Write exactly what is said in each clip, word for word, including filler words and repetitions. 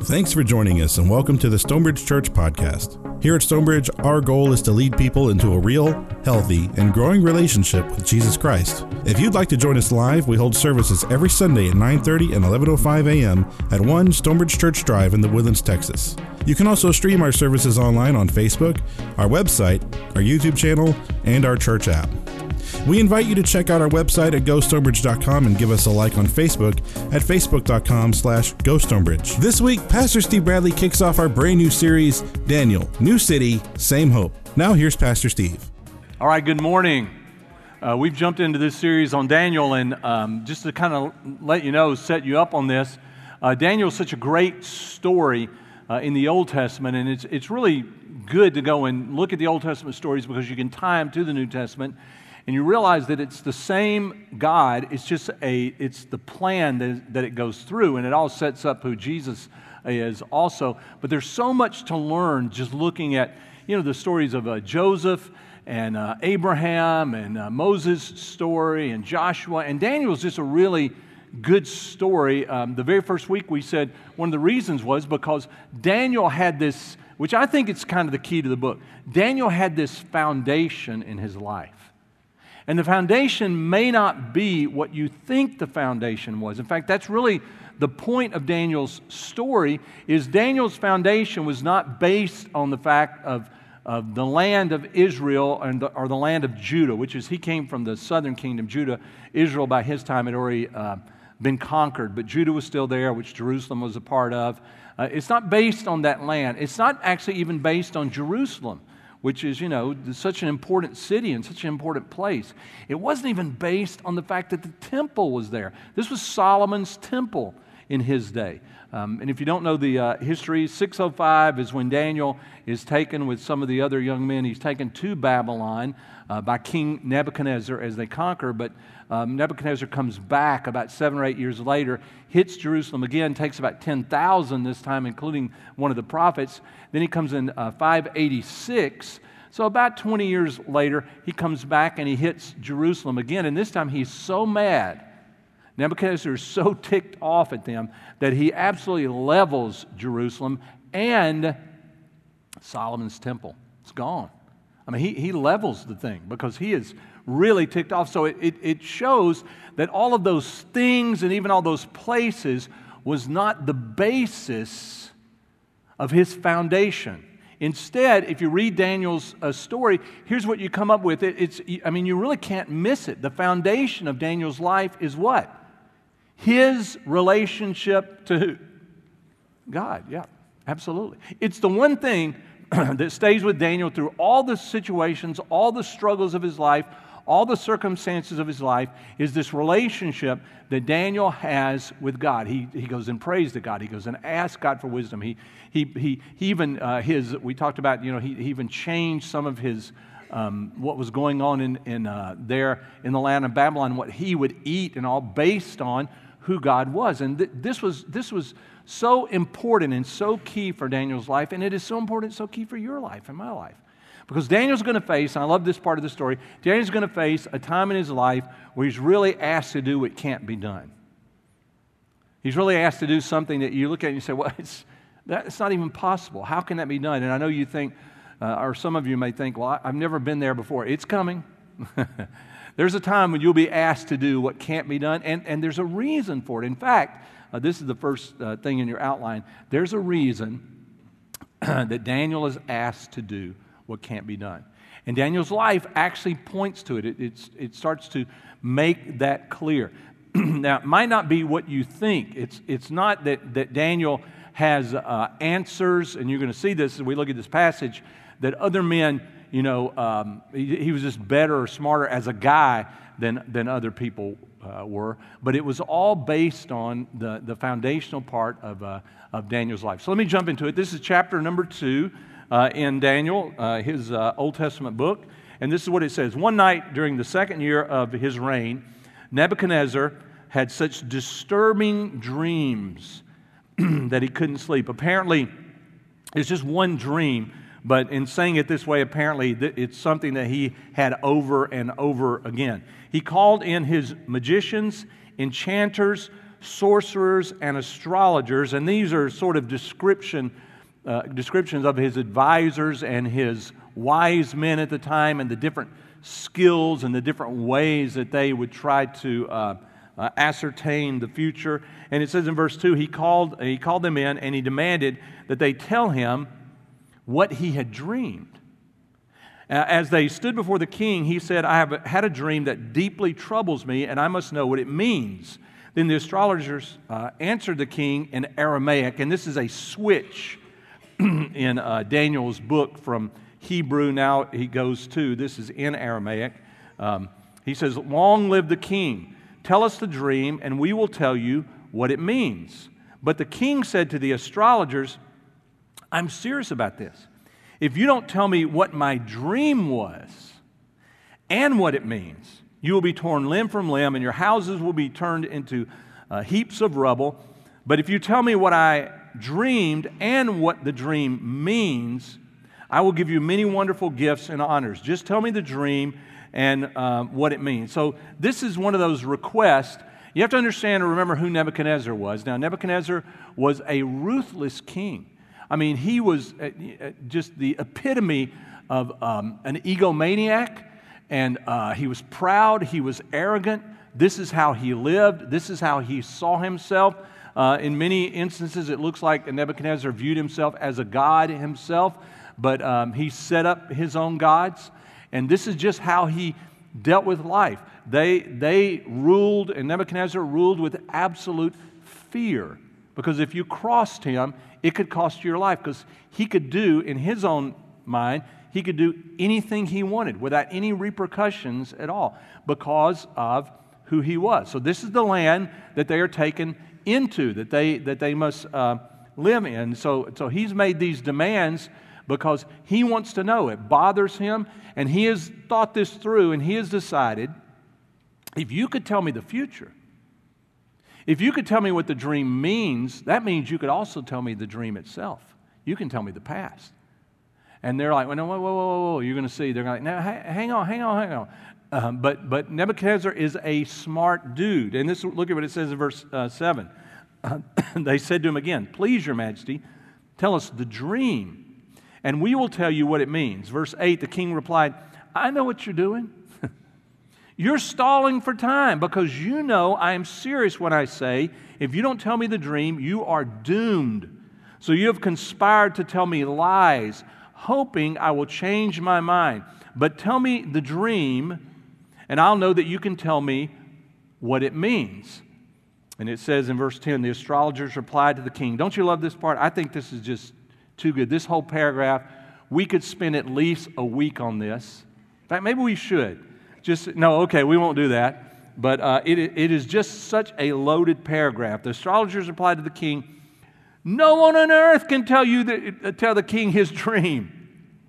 Thanks for joining us and welcome to the Stonebridge Church podcast. Here at Stonebridge, our goal is to lead people into a real, healthy, and growing relationship with Jesus Christ. If you'd like to join us live, we hold services every Sunday at nine thirty and eleven oh five a.m. at one Stonebridge Church Drive in the Woodlands, Texas. You can also stream our services online on Facebook, our website, our YouTube channel, and our church app. We invite you to check out our website at go stonebridge dot com and give us a like on Facebook at facebook dot com slash go stonebridge. This week, Pastor Steve Bradley kicks off our brand new series, Daniel, New City, Same Hope. Now here's Pastor Steve. All right, good morning. Uh, we've jumped into this series on Daniel, and um, just to kind of let you know, set you up on this, uh, Daniel is such a great story uh, in the Old Testament, and it's it's really good to go and look at the Old Testament stories because you can tie them to the New Testament. And you realize that it's the same God, it's just a, it's the plan that, that it goes through, and it all sets up who Jesus is also. But there's so much to learn just looking at, you know, the stories of uh, Joseph and uh, Abraham and uh, Moses' story and Joshua. And Daniel's just a really good story. Um, the very first week we said one of the reasons was because Daniel had this, which I think it's kind of the key to the book. Daniel had this foundation in his life. And the foundation may not be what you think the foundation was. In fact, that's really the point of Daniel's story, is Daniel's foundation was not based on the fact of, of the land of Israel and the, or the land of Judah, which is he came from the southern kingdom, Judah. Israel by his time had already uh, been conquered, but Judah was still there, which Jerusalem was a part of. Uh, it's not based on that land. It's not actually even based on Jerusalem, which is, you know, such an important city and such an important place. It wasn't even based on the fact that the temple was there. This was Solomon's temple in his day. Um, and if you don't know the uh, history, six oh five is when Daniel is taken with some of the other young men. He's taken to Babylon uh, by King Nebuchadnezzar as they conquer, but um, Nebuchadnezzar comes back about seven or eight years later, hits Jerusalem again, takes about ten thousand this time, including one of the prophets. Then he comes in uh, five eighty-six. So about twenty years later, he comes back and he hits Jerusalem again. And this time he's so mad, Nebuchadnezzar is so ticked off at them that he absolutely levels Jerusalem and Solomon's temple. It's gone. I mean, he, he levels the thing because he is really ticked off. So it, it, it shows that all of those things and even all those places was not the basis of his foundation. Instead, if you read Daniel's uh, story, here's what you come up with. It, it's, I mean, you really can't miss it. The foundation of Daniel's life is what? His relationship to who? God, yeah, absolutely. It's the one thing that stays with Daniel through all the situations, all the struggles of his life, all the circumstances of his life, is this relationship that Daniel has with God. He he goes and prays to God. He goes and asks God for wisdom. He he he, he even uh, his we talked about, you know, he, he even changed some of his um, what was going on in in uh, there in the land of Babylon, what he would eat, and all based on who God was. And th- this was this was so important and so key for Daniel's life, and it is so important, so key for your life and my life. Because Daniel's going to face, and I love this part of the story, Daniel's going to face a time in his life where he's really asked to do what can't be done. He's really asked to do something that you look at and you say, well, it's, that's not even possible. How can that be done? And I know you think, uh, or some of you may think, well, I've never been there before. It's coming. There's a time when you'll be asked to do what can't be done, and, and there's a reason for it. In fact, uh, this is the first uh, thing in your outline. There's a reason that Daniel is asked to do what can't be done. And Daniel's life actually points to it. It, it's, it starts to make that clear. Now, it might not be what you think. It's, it's not that, that Daniel has uh, answers, and you're going to see this as we look at this passage, that other men, you know, um, he, he was just better or smarter as a guy than, than other people uh, were. But it was all based on the, the foundational part of, uh, of Daniel's life. So let me jump into it. This is chapter number two. Uh, in Daniel, uh, his uh, Old Testament book. And this is what it says. One night during the second year of his reign, Nebuchadnezzar had such disturbing dreams that he couldn't sleep. Apparently, it's just one dream, but in saying it this way, apparently th- it's something that he had over and over again. He called in his magicians, enchanters, sorcerers and astrologers, and these are sort of description uh, descriptions of his advisors and his wise men at the time, and the different skills and the different ways that they would try to uh, uh, ascertain the future. And it says in verse two, he called he called them in, and he demanded that they tell him what he had dreamed. As they stood before the king, he said, I have had a dream that deeply troubles me, and I must know what it means. Then the astrologers uh, answered the king in Aramaic, and this is a switch in uh, Daniel's book from Hebrew. Now he goes to, this is in Aramaic. Um, he says, long live the king. Tell us the dream, and we will tell you what it means. But the king said to the astrologers, I'm serious about this. If you don't tell me what my dream was and what it means, you will be torn limb from limb, and your houses will be turned into uh, heaps of rubble. But if you tell me what I dreamed and what the dream means, I will give you many wonderful gifts and honors. Just tell me the dream and uh, what it means. So this is one of those requests. You have to understand and remember who Nebuchadnezzar was. Now, Nebuchadnezzar was a ruthless king. I mean, he was just the epitome of um, an egomaniac, and uh, he was proud, he was arrogant. This is how he lived. This is how he saw himself. Uh, in many instances, it looks like Nebuchadnezzar viewed himself as a god himself, but um, he set up his own gods, and this is just how he dealt with life. They, they ruled, and Nebuchadnezzar ruled with absolute fear, because if you crossed him, it could cost you your life, because he could do, in his own mind, he could do anything he wanted without any repercussions at all because of who he was. So this is the land that they are taken into, that they that they must uh, live in. So, so he's made these demands because he wants to know. It bothers him, and he has thought this through, and he has decided, if you could tell me the future, if you could tell me what the dream means, that means you could also tell me the dream itself. You can tell me the past. And they're like, well, no, whoa, whoa, whoa, whoa, you're going to see. They're like, no, hang on, hang on, hang on. Um, but, but Nebuchadnezzar is a smart dude. And this, look at what it says in verse uh, seven. Uh, they said to him again, please, your majesty, tell us the dream, and we will tell you what it means. Verse eight, the king replied, I know what you're doing. You're stalling for time because you know I am serious when I say, if you don't tell me the dream, you are doomed. So you have conspired to tell me lies, hoping I will change my mind. But tell me the dream, and I'll know that you can tell me what it means. And it says in verse ten, the astrologers replied to the king. Don't you love this part? I think this is just too good. This whole paragraph, we could spend at least a week on this. In fact, maybe we should. Just, no, okay, we won't do that. But uh, it, it is just such a loaded paragraph. The astrologers replied to the king, no one on earth can tell you the, tell the king his dream.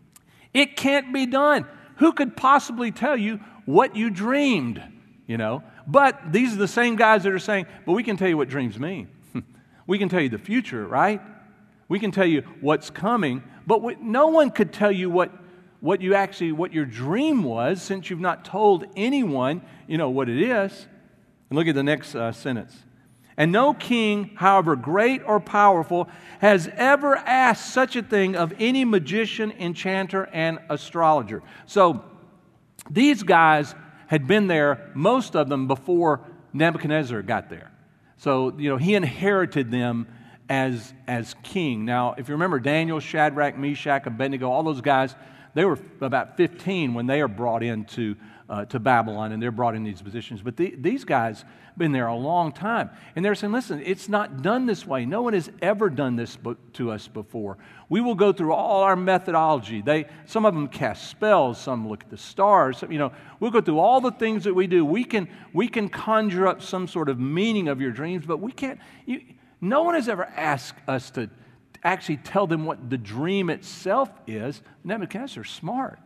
It can't be done. Who could possibly tell you what you dreamed? You know. But these are the same guys that are saying, but we can tell you what dreams mean. We can tell you the future, right? We can tell you what's coming, but we, no one could tell you what what you actually, what your dream was, since you've not told anyone, you know, what it is. And look at the next uh, sentence. And no king, however great or powerful, has ever asked such a thing of any magician, enchanter, and astrologer. So these guys had been there, most of them, before Nebuchadnezzar got there. So, you know, he inherited them as, as king. Now, if you remember Daniel, Shadrach, Meshach, Abednego, all those guys, they were about fifteen when they are brought into uh, to Babylon, and they're brought in these positions. But the, these guys have been there a long time. And they're saying, listen, it's not done this way. No one has ever done this to us before. We will go through all our methodology. They, some of them cast spells, some look at the stars. You know, we'll go through all the things that we do. We can, we can conjure up some sort of meaning of your dreams, but we can't. You, no one has ever asked us to actually tell them what the dream itself is. Nebuchadnezzar's smart.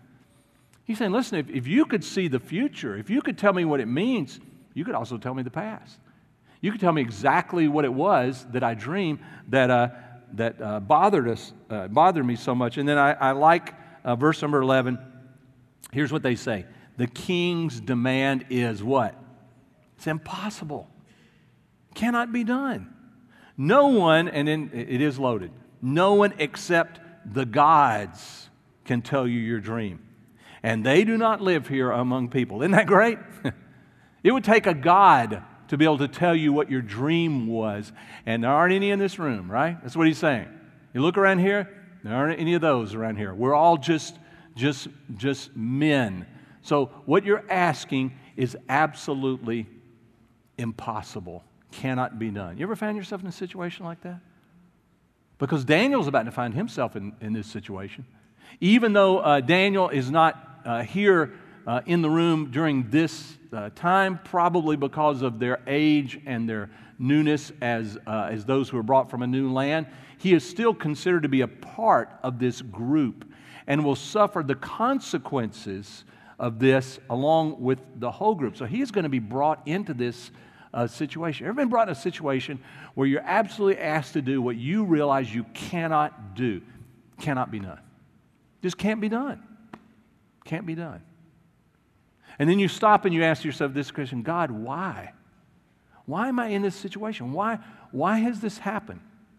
He's saying, listen, if, if you could see the future, if you could tell me what it means, you could also tell me the past. You could tell me exactly what it was that I dreamed that uh, that uh, bothered us, uh, bothered me so much. And then I, I like uh, verse number eleven. Here's what they say. The king's demand is what? It's impossible. Cannot be done. No one, and then it is loaded, no one except the gods can tell you your dream. And they do not live here among people. Isn't that great? It would take a God to be able to tell you what your dream was. And there aren't any in this room, right? That's what he's saying. You look around here, there aren't any of those around here. We're all just, just, just men. So what you're asking is absolutely impossible. Cannot be done. You ever found yourself in a situation like that? Because Daniel's about to find himself in, in this situation. Even though uh, Daniel is not uh, here uh, in the room during this uh, time, probably because of their age and their newness as, uh, as those who are brought from a new land, he is still considered to be a part of this group and will suffer the consequences of this along with the whole group. So he is going to be brought into this uh, situation. Ever been brought in a situation where you're absolutely asked to do what you realize you cannot do? Cannot be done. Just can't be done. Can't be done. And then you stop and you ask yourself this question, God, why? Why am I in this situation? Why, why has this happened?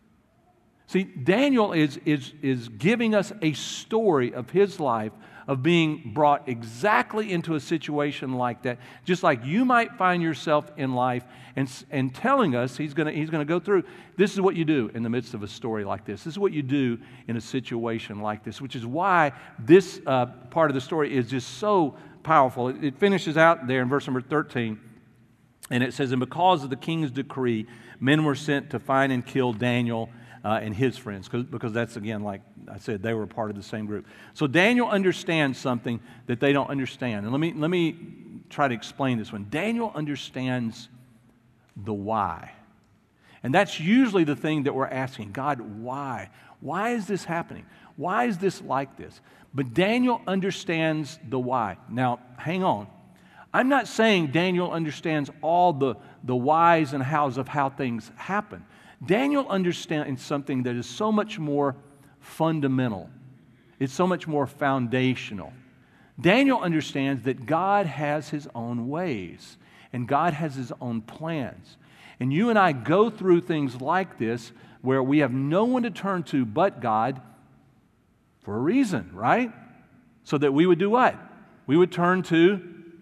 See, Daniel is, is, is giving us a story of his life of being brought exactly into a situation like that, just like you might find yourself in life, and, and telling us, he's going he's gonna go through, this is what you do in the midst of a story like this. This is what you do in a situation like this, which is why this uh, part of the story is just so powerful. It, it finishes out there in verse number thirteen, and it says, and because of the king's decree, men were sent to find and kill Daniel Uh, and his friends, because that's, again, like I said, they were part of the same group. So Daniel understands something that they don't understand. And let me, let me try to explain this one. Daniel understands the why. And that's usually the thing that we're asking. God, why? Why is this happening? Why is this like this? But Daniel understands the why. Now, hang on. I'm not saying Daniel understands all the, the whys and hows of how things happen. Daniel understands something that is so much more fundamental. It's so much more foundational. Daniel understands that God has His own ways, and God has His own plans. And you and I go through things like this where we have no one to turn to but God for a reason, right? So that we would do what? We would turn to,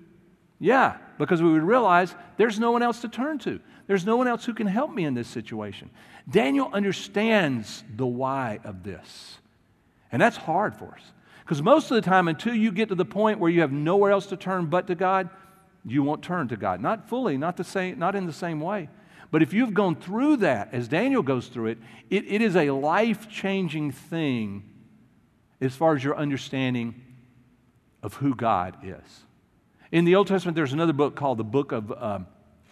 yeah, because we would realize there's no one else to turn to. There's no one else who can help me in this situation. Daniel understands the why of this. And that's hard for us. Because most of the time, until you get to the point where you have nowhere else to turn but to God, you won't turn to God. Not fully, not the same, not in the same way. But if you've gone through that, as Daniel goes through it, it, it is a life-changing thing as far as your understanding of who God is. In the Old Testament, there's another book called the Book of um,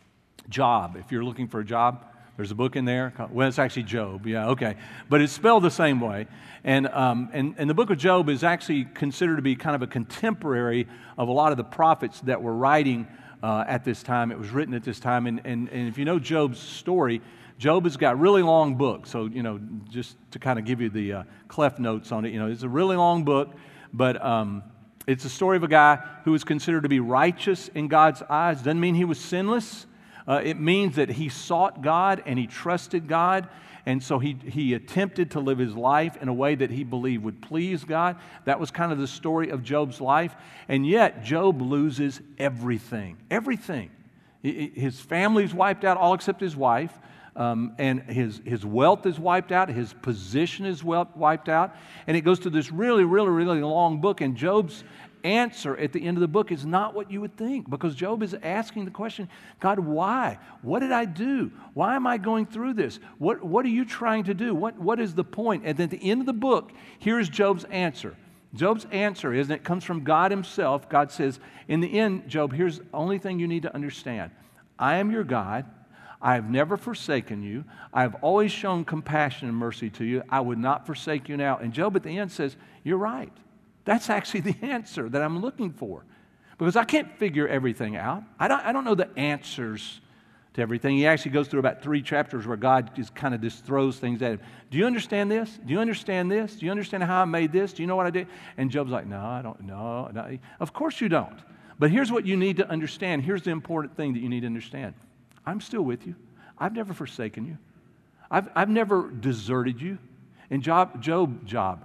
Job. If you're looking for a job, there's a book in there. Well, it's actually Job. Yeah, okay. But it's spelled the same way. And, um, and, and the book of Job is actually considered to be kind of a contemporary of a lot of the prophets that were writing uh, at this time. It was written at this time. And, and, and if you know Job's story, Job has got really long books. So, you know, just to kind of give you the uh, Clef Notes on it, you know, it's a really long book, but um, it's a story of a guy who was considered to be righteous in God's eyes. Doesn't mean he was sinless. Uh, it means that he sought God and he trusted God, and so he, he attempted to live his life in a way that he believed would please God. That was kind of the story of Job's life, and yet Job loses everything, everything. His family's wiped out, all except his wife, um, and his, his wealth is wiped out, his position is wiped out, and it goes to this really, really, really long book, and Job's answer at the end of the book is not what you would think, because Job is asking the question, God, why? What did I do? Why am I going through this? What, what are you trying to do? What, what is the point? And at the end of the book, here's Job's answer. Job's answer is, and it comes from God Himself. God says, in the end, Job, here's the only thing you need to understand. I am your God. I have never forsaken you. I have always shown compassion and mercy to you. I would not forsake you now. And Job at the end says, you're right. That's actually the answer that I'm looking for, because I can't figure everything out. I don't, I don't know the answers to everything. He actually goes through about three chapters where God just kind of just throws things at him. Do you understand this? Do you understand this? Do you understand how I made this? Do you know what I did? And Job's like, no, I don't know. No. Of course you don't. But here's what you need to understand. Here's the important thing that you need to understand. I'm still with you. I've never forsaken you. I've, I've never deserted you. And Job, Job, Job,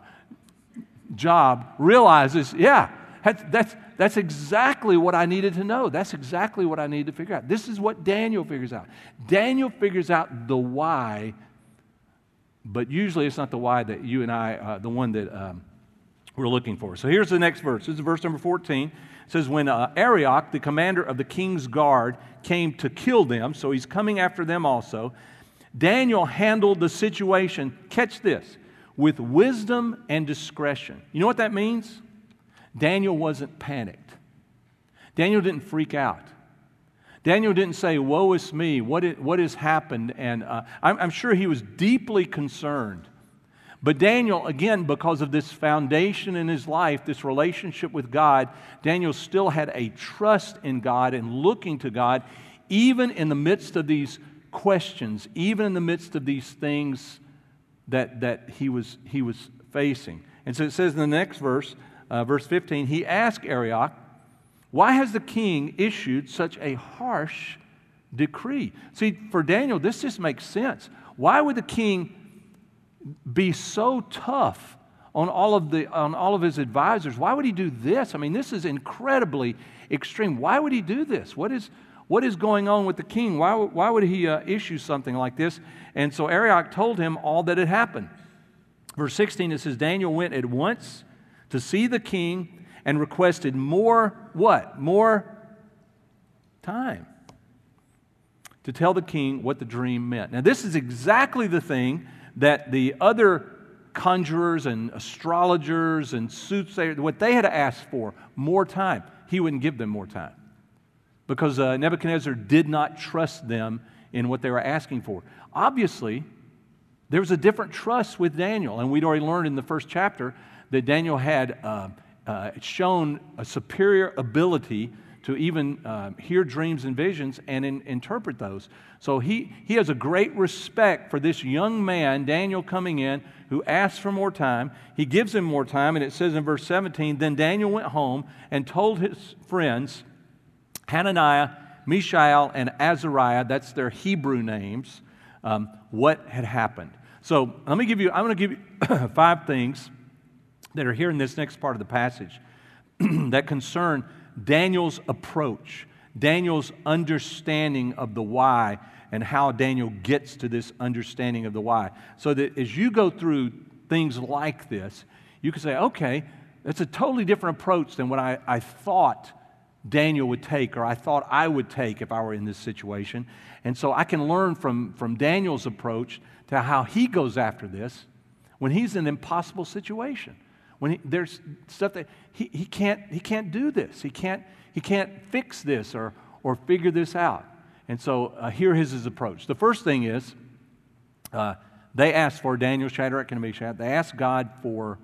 Job realizes, yeah, that's, that's, that's exactly what I needed to know. That's exactly what I needed to figure out. This is what Daniel figures out. Daniel figures out the why, but usually it's not the why that you and I, uh, the one that um, we're looking for. So here's the next verse. This is verse number fourteen. It says, when uh, Arioch, the commander of the king's guard, came to kill them, so he's coming after them also, Daniel handled the situation, catch this, with wisdom and discretion. You know what that means? Daniel wasn't panicked. Daniel didn't freak out. Daniel didn't say, woe is me, what, it, what has happened? And uh, I'm, I'm sure he was deeply concerned. But Daniel, again, because of this foundation in his life, this relationship with God, Daniel still had a trust in God and looking to God, even in the midst of these questions, even in the midst of these things that, that he was, he was facing. And so it says in the next verse, uh, verse fifteen, he asked Arioch, why has the king issued such a harsh decree? See, for Daniel, this just makes sense. Why would the king be so tough on all of the on all of his advisors? Why would he do this? I mean, this is incredibly extreme. Why would he do this? What is what is going on with the king? Why why would he uh, issue something like this? And so Arioch told him all that had happened. Verse sixteen, it says, Daniel went at once to see the king and requested more what? More time to tell the king what the dream meant. Now, this is exactly the thing that the other conjurers and astrologers and soothsayers, what they had to ask for, more time. He wouldn't give them more time because uh, Nebuchadnezzar did not trust them in what they were asking for. Obviously, there was a different trust with Daniel, and we'd already learned in the first chapter that Daniel had uh, uh, shown a superior ability to even uh, hear dreams and visions and in, interpret those. So he, he has a great respect for this young man, Daniel, coming in, who asks for more time. He gives him more time, and it says in verse seventeen, then Daniel went home and told his friends, Hananiah, Mishael, and Azariah, that's their Hebrew names, um, what had happened. So let me give you, I'm going to give you five things that are here in this next part of the passage that concern Daniel's approach, Daniel's understanding of the why, and how Daniel gets to this understanding of the why. So that as you go through things like this, you can say, okay, that's a totally different approach than what I, I thought Daniel would take, or I thought I would take if I were in this situation. And so I can learn from, from Daniel's approach to how he goes after this when he's in an impossible situation. When he, there's stuff that he, he can't he can't do this. He can't he can't fix this or or figure this out. And so uh, here is his approach. The first thing is uh, they asked for Daniel, Shadrach, and Meshach. They asked God for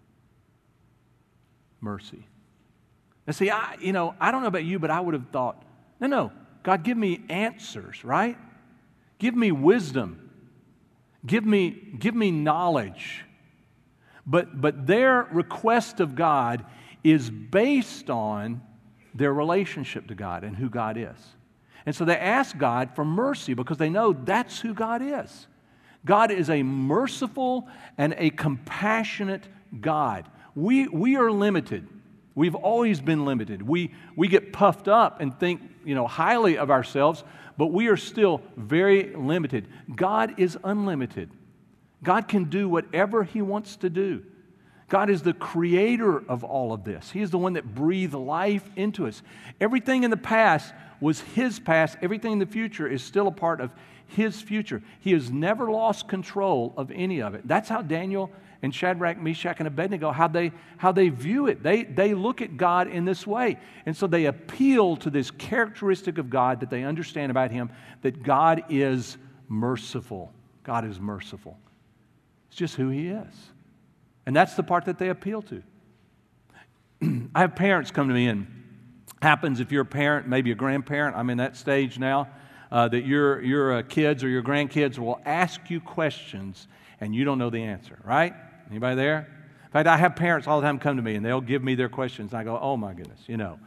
mercy. Now see, I you know I don't know about you, but I would have thought, no, no, God, give me answers, right? Give me wisdom. Give me give me knowledge. But, but their request of God is based on their relationship to God and who God is. And so they ask God for mercy because they know that's who God is. God is a merciful and a compassionate God. We, we are limited. We've always been limited. We, we get puffed up and think, you know, highly of ourselves, but we are still very limited. God is unlimited. God can do whatever He wants to do. God is the creator of all of this. He is the one that breathed life into us. Everything in the past was His past. Everything in the future is still a part of His future. He has never lost control of any of it. That's how Daniel and Shadrach, Meshach, and Abednego, how they, how they view it. They, they look at God in this way. And so they appeal to this characteristic of God that they understand about Him, that God is merciful. God is merciful. It's just who He is. And that's the part that they appeal to. I have parents come to me, and happens if you're a parent, maybe a grandparent, I'm in that stage now, uh, that your, your uh, kids or your grandkids will ask you questions and you don't know the answer, right? Anybody there? In fact, I have parents all the time come to me and they'll give me their questions and I go, oh my goodness, you know.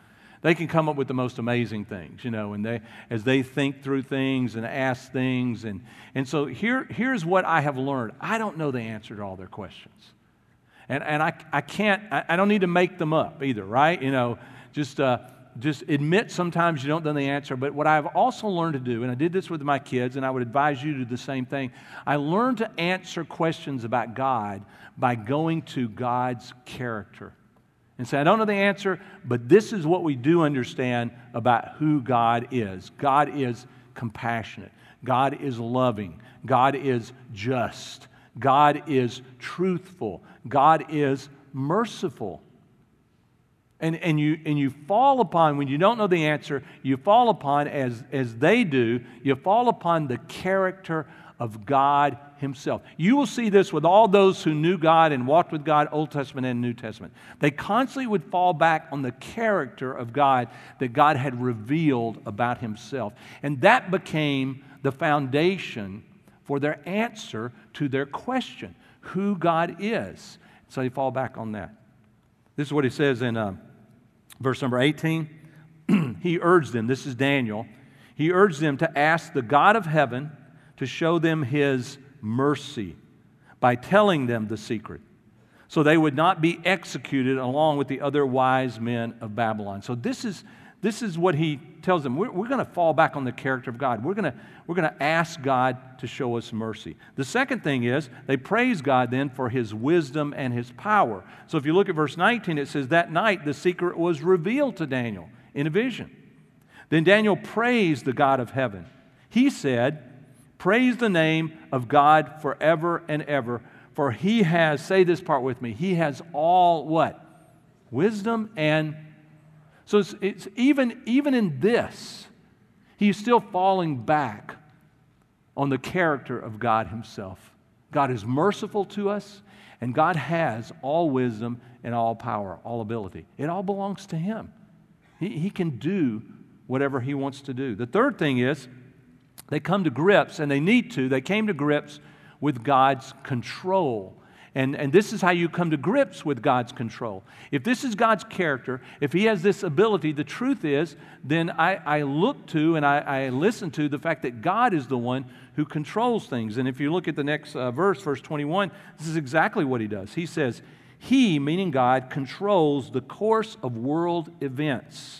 they can come up with the most amazing things, you know, and they as they think through things and ask things. And, and so here, here's what I have learned. I don't know the answer to all their questions. And, and I, I can't, I, I don't need to make them up either, right? You know, just... Uh, Just admit sometimes you don't know the answer. But what I've also learned to do, and I did this with my kids, and I would advise you to do the same thing, I learned to answer questions about God by going to God's character. And say, I don't know the answer, but this is what we do understand about who God is. God is compassionate. God is loving. God is just. God is truthful. God is merciful. And, and, you, and you fall upon, when you don't know the answer, you fall upon, as, as they do, you fall upon the character of God Himself. You will see this with all those who knew God and walked with God, Old Testament and New Testament. They constantly would fall back on the character of God that God had revealed about Himself. And that became the foundation for their answer to their question, who God is. So they fall back on that. This is what He says in uh, verse number eighteen. He urged them, this is Daniel, He urged them to ask the God of heaven to show them His mercy by telling them the secret, so they would not be executed along with the other wise men of Babylon. So this is this is what He tells them. We're, we're going to fall back on the character of God. We're going to we're going to ask God to show us mercy. The second thing is they praise God then for His wisdom and His power. So if you look at verse nineteen, it says, that night the secret was revealed to Daniel in a vision. Then Daniel praised the God of heaven. He said, praise the name of God forever and ever, for He has, say this part with me, He has all what? Wisdom and... So it's, it's even, even in this, he's still falling back on the character of God Himself. God is merciful to us, and God has all wisdom and all power, all ability. It all belongs to Him. He, he can do whatever He wants to do. The third thing is, they come to grips, and they need to, they came to grips with God's control. And, and this is how you come to grips with God's control. If this is God's character, if He has this ability, the truth is, then I, I look to and I, I listen to the fact that God is the one who controls things. And if you look at the next uh, verse, verse twenty-one, this is exactly what He does. He says, He, meaning God, controls the course of world events.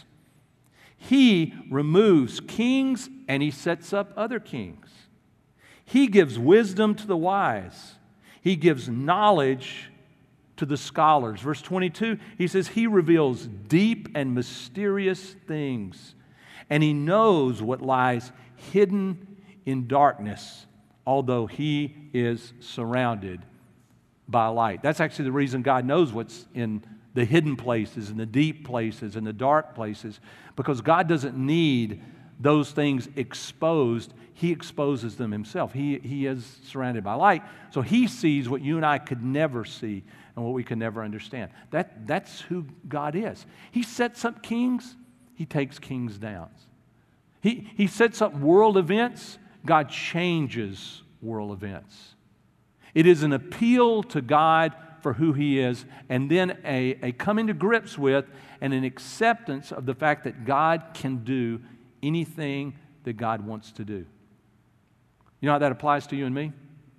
He removes kings and He sets up other kings. He gives wisdom to the wise. He gives knowledge to the scholars. Verse twenty-two, He says, He reveals deep and mysterious things, and He knows what lies hidden in darkness, although He is surrounded by light. That's actually the reason God knows what's in the hidden places, and the deep places, and the dark places, because God doesn't need those things exposed. He exposes them Himself. He, he is surrounded by light, so He sees what you and I could never see and what we could never understand. That, that's who God is. He sets up kings, He takes kings down. He, he sets up world events, God changes world events. It is an appeal to God for who He is, and then a, a coming to grips with and an acceptance of the fact that God can do anything that God wants to do. You know how that applies to you and me?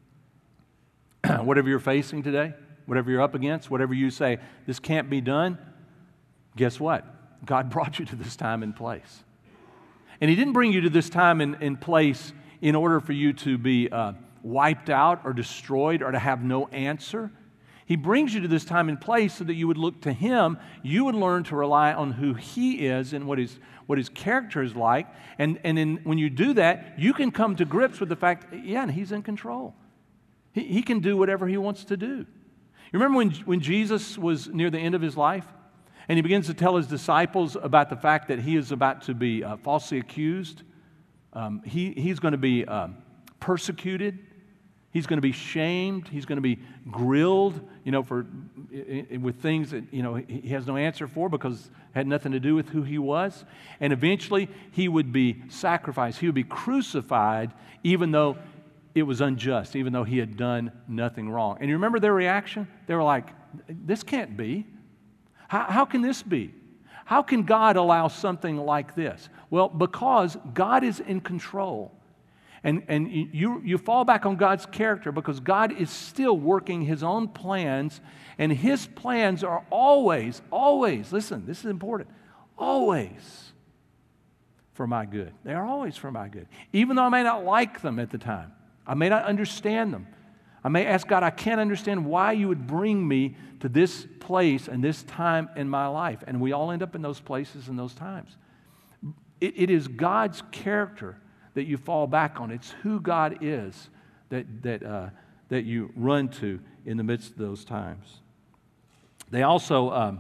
Whatever you're facing today, whatever you're up against, whatever you say, this can't be done, guess what? God brought you to this time and place. And He didn't bring you to this time and, and place in order for you to be uh, wiped out or destroyed or to have no answer. He brings you to this time and place so that you would look to Him. You would learn to rely on who He is and what His, what his character is like. And, and in, when you do that, you can come to grips with the fact, yeah, and He's in control. He, he can do whatever He wants to do. You remember when, when Jesus was near the end of His life? And He begins to tell His disciples about the fact that He is about to be uh, falsely accused. Um, he, he's going to be um, persecuted. He's going to be shamed. He's going to be grilled, you know, for with things that, you know, he has no answer for because it had nothing to do with who He was. And eventually, He would be sacrificed. He would be crucified, even though it was unjust, even though He had done nothing wrong. And you remember their reaction? They were like, "This can't be. How, how can this be? How can God allow something like this? Well, because God is in control. And, and you, you fall back on God's character because God is still working His own plans, and His plans are always, always, listen, this is important, always for my good. They are always for my good. Even though I may not like them at the time, I may not understand them. I may ask God, I can't understand why you would bring me to this place and this time in my life. And we all end up in those places and those times. It, it is God's character that you fall back on. It's who God is that, that, uh, that you run to in the midst of those times. They also, um,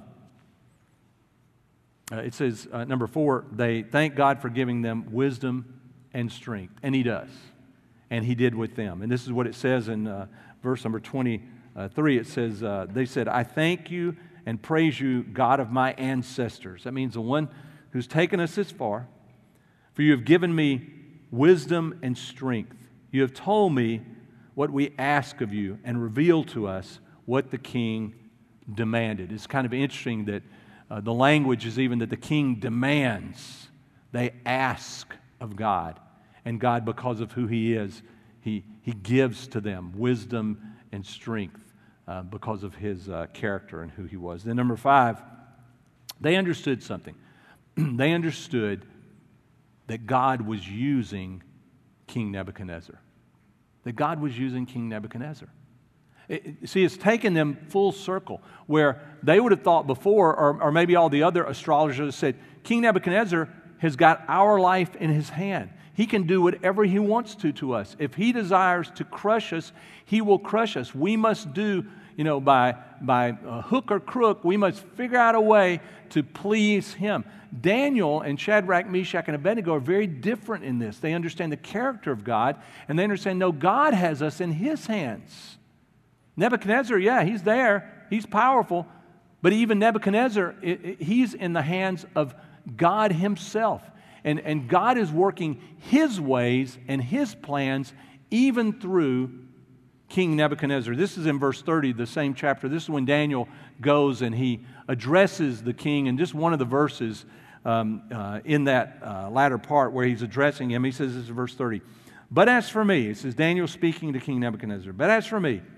uh, it says, uh, number four, they thank God for giving them wisdom and strength. And He does. And He did with them. And this is what it says in uh, verse number twenty-three. It says, uh, they said, I thank you and praise you, God of my ancestors. That means the one who's taken us this far. For you have given me wisdom and strength. You have told me what we ask of you and revealed to us what the king demanded. It's kind of interesting that uh, the language is even that the king demands. They ask of God. And God, because of who He is, He, he gives to them wisdom and strength uh, because of His uh, character and who He was. Then number five, they understood something. They understood that God was using King Nebuchadnezzar. That God was using King Nebuchadnezzar. It, it, see, it's taken them full circle, where they would have thought before, or, or maybe all the other astrologers said, King Nebuchadnezzar has got our life in his hand. He can do whatever he wants to to us. If he desires to crush us, he will crush us. We must do, you know, by, by uh, hook or crook, we must figure out a way to please him. Daniel and Shadrach, Meshach, and Abednego are very different in this. They understand the character of God, and they understand, no, God has us in His hands. Nebuchadnezzar, yeah, he's there. He's powerful. But even Nebuchadnezzar, it, it, he's in the hands of God Himself. And, and God is working His ways and His plans even through King Nebuchadnezzar. This is in verse thirty, the same chapter. This is when Daniel goes and he addresses the king. And just one of the verses um, uh, in that uh, latter part where he's addressing him, he says this is verse thirty. But as for me, it says Daniel speaking to King Nebuchadnezzar, but as for me,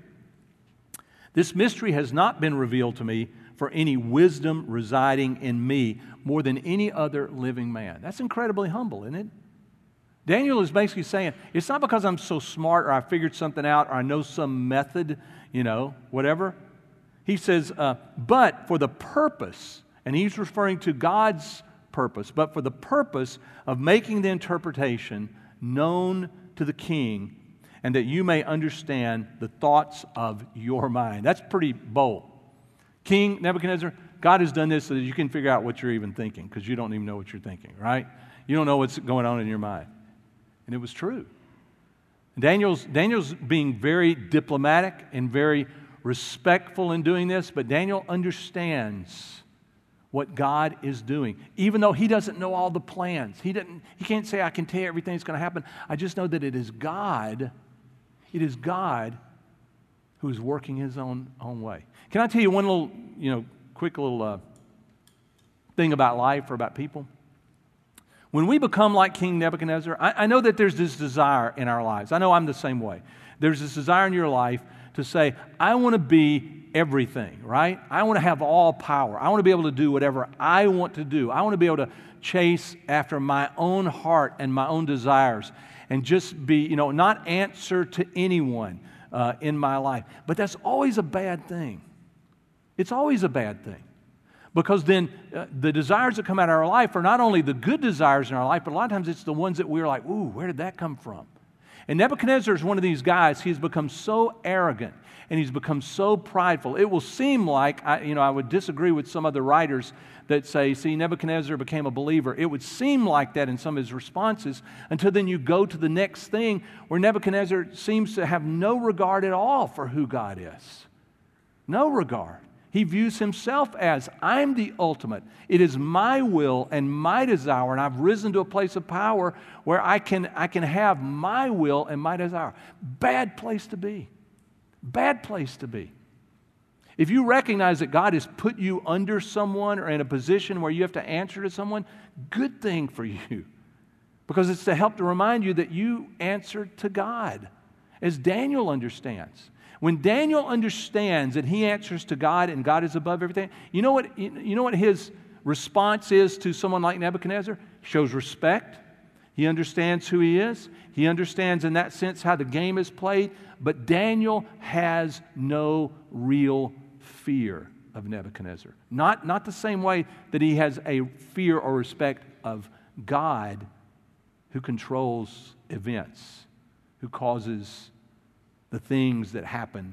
this mystery has not been revealed to me for any wisdom residing in me more than any other living man. That's incredibly humble, isn't it? Daniel is basically saying, it's not because I'm so smart or I figured something out or I know some method, you know, whatever. He says, uh, but for the purpose, and he's referring to God's purpose, but for the purpose of making the interpretation known to the king, and that you may understand the thoughts of your mind. That's pretty bold. King Nebuchadnezzar, God has done this so that you can figure out what you're even thinking, because you don't even know what you're thinking, right? You don't know what's going on in your mind. And it was true. Daniel's, Daniel's being very diplomatic and very respectful in doing this, but Daniel understands what God is doing. Even though he doesn't know all the plans. He didn't. He can't say, I can tell you everything that's going to happen. I just know that it is God. It is God who is working His own, own way. Can I tell you one little, you know, quick little uh, thing about life or about people? When we become like King Nebuchadnezzar, I, I know that there's this desire in our lives. I know I'm the same way. There's this desire in your life to say, I want to be everything, right? I want to have all power. I want to be able to do whatever I want to do. I want to be able to chase after my own heart and my own desires and just be, you know, not answer to anyone uh, in my life. But that's always a bad thing. It's always a bad thing. Because then uh, the desires that come out of our life are not only the good desires in our life, but a lot of times it's the ones that we're like, ooh, where did that come from? And Nebuchadnezzar is one of these guys. He's become so arrogant and he's become so prideful. It will seem like, I, you know, I would disagree with some other writers that say, see, Nebuchadnezzar became a believer. It would seem like that in some of his responses until then you go to the next thing where Nebuchadnezzar seems to have no regard at all for who God is. No regard. He views himself as, I'm the ultimate. It is my will and my desire, and I've risen to a place of power where I can, I can have my will and my desire. Bad place to be. Bad place to be. If you recognize that God has put you under someone or in a position where you have to answer to someone, good thing for you. Because it's to help to remind you that you answer to God, as Daniel understands. When Daniel understands that he answers to God and God is above everything, you know what, you know what his response is to someone like Nebuchadnezzar? He shows respect. He understands who he is. He understands in that sense how the game is played. But Daniel has no real fear of Nebuchadnezzar. Not, not the same way that he has a fear or respect of God, who controls events, who causes the things that happen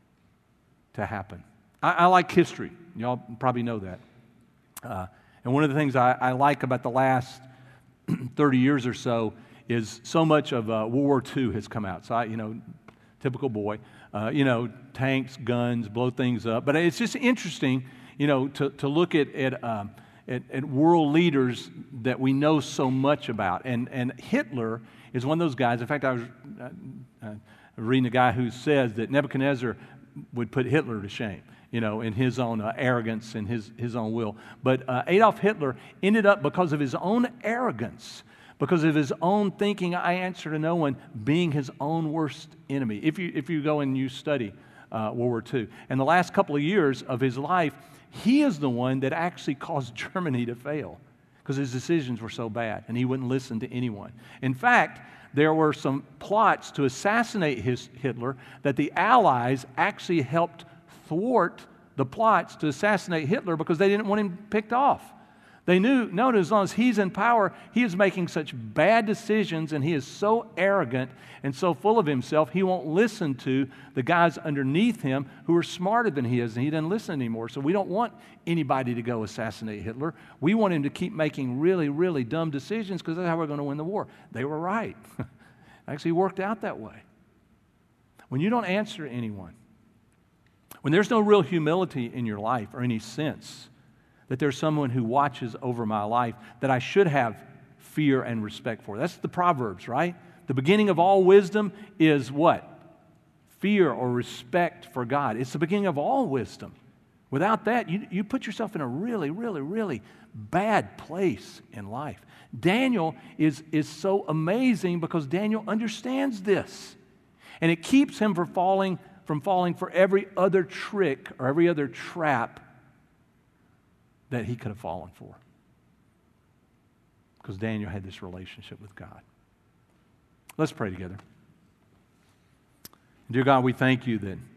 to happen. I, I like history. Y'all probably know that. Uh, and one of the things I, I like about the last thirty years or so is so much of uh, World War Two has come out. So, I, you know, typical boy, uh, you know, tanks, guns, blow things up. But it's just interesting, you know, to, to look at at, um, at at world leaders that we know so much about. And, and Hitler is one of those guys. In fact, I was uh, uh, reading a guy who says that Nebuchadnezzar would put Hitler to shame, you know, in his own uh, arrogance and his, his own will. But uh, Adolf Hitler ended up, because of his own arrogance, because of his own thinking, I answer to no one, being his own worst enemy. If you, if you go and you study uh, World War Two. And the last couple of years of his life, he is the one that actually caused Germany to fail because his decisions were so bad and he wouldn't listen to anyone. In fact, there were some plots to assassinate his Hitler that the Allies actually helped thwart the plots to assassinate Hitler because they didn't want him picked off. They knew, no, as long as he's in power, he is making such bad decisions and he is so arrogant and so full of himself, he won't listen to the guys underneath him who are smarter than he is, and he doesn't listen anymore. So we don't want anybody to go assassinate Hitler. We want him to keep making really, really dumb decisions because that's how we're going to win the war. They were right. Actually worked out that way. When you don't answer to anyone, when there's no real humility in your life or any sense that there's someone who watches over my life that I should have fear and respect for. That's the Proverbs, right? The beginning of all wisdom is what? Fear or respect for God. It's the beginning of all wisdom. Without that, you, you put yourself in a really, really, really bad place in life. Daniel is, is so amazing because Daniel understands this. And it keeps him from falling, from falling for every other trick or every other trap that he could have fallen for. Because Daniel had this relationship with God. Let's pray together. Dear God, we thank you that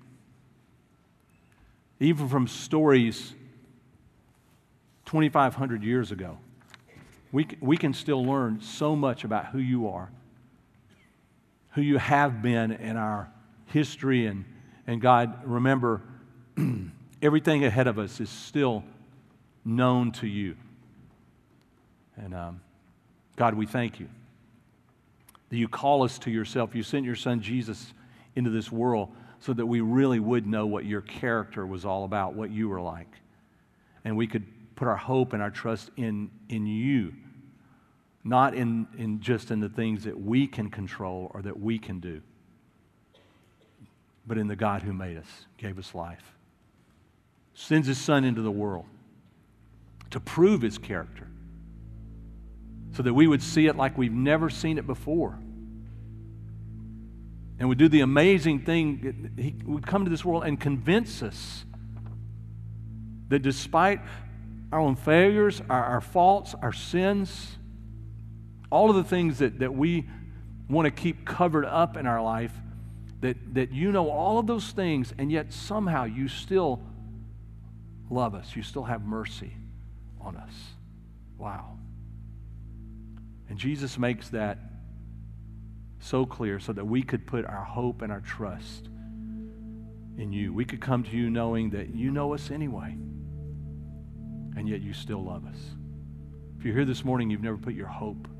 even from stories twenty-five hundred years ago, we, we can still learn so much about who you are, who you have been in our history. And, and God, remember, everything ahead of us is still known to you. And um, God, we thank you that you call us to yourself. You sent your son Jesus into this world so that we really would know what your character was all about, what you were like. And we could put our hope and our trust in, in you, not in, in just in the things that we can control or that we can do, but in the God who made us, gave us life, sends his son into the world to prove his character so that we would see it like we've never seen it before. And would do the amazing thing, he would come to this world and convince us that despite our own failures, our, our faults, our sins, all of the things that, that we want to keep covered up in our life, that, that you know all of those things, and yet somehow you still love us. You still have mercy on us. Wow. And Jesus makes that so clear so that we could put our hope and our trust in you. We could come to you knowing that you know us anyway, and yet you still love us. If you're here this morning, you've never put your hope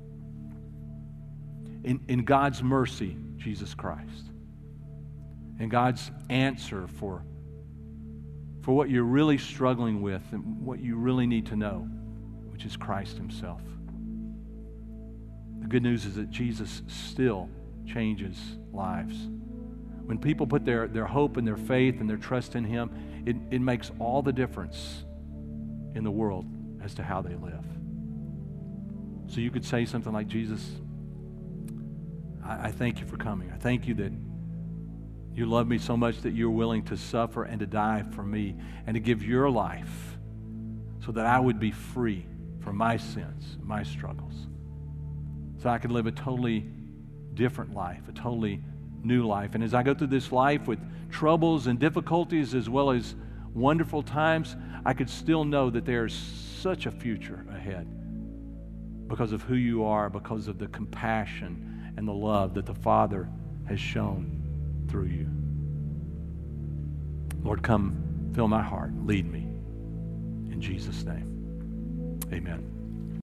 in, in God's mercy, Jesus Christ, and God's answer for, for what you're really struggling with and what you really need to know, which is Christ himself. The good news is that Jesus still changes lives. When people put their, their hope and their faith and their trust in Him, it, it makes all the difference in the world as to how they live. So you could say something like, Jesus, I, I thank you for coming. I thank you that you love me so much that you're willing to suffer and to die for me and to give your life so that I would be free from my sins, my struggles, so I could live a totally different life, a totally new life. And as I go through this life with troubles and difficulties as well as wonderful times, I could still know that there's such a future ahead because of who you are, because of the compassion and the love that the Father has shown through you. Lord, come fill my heart. Lead me. In Jesus' name, amen.